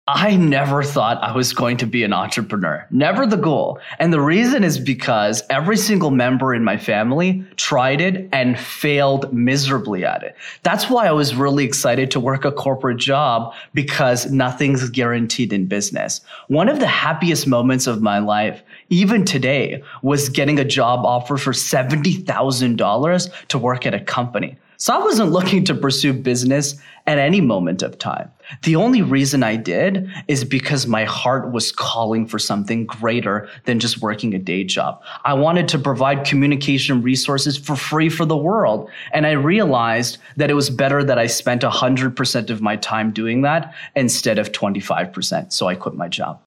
I never thought I was going to be an entrepreneur. Never the goal. And the reason is because every single member in my family tried it and failed miserably at it. That's why I was really excited to work a corporate job, because nothing's guaranteed in business. One of the happiest moments of my life, even today, was getting a job offer for $70,000 to work at a company. So I wasn't looking to pursue business at any moment of time. The only reason I did is because my heart was calling for something greater than just working a day job. I wanted to provide communication resources for free for the world. And I realized that it was better that I spent 100% of my time doing that instead of 25%. So I quit my job.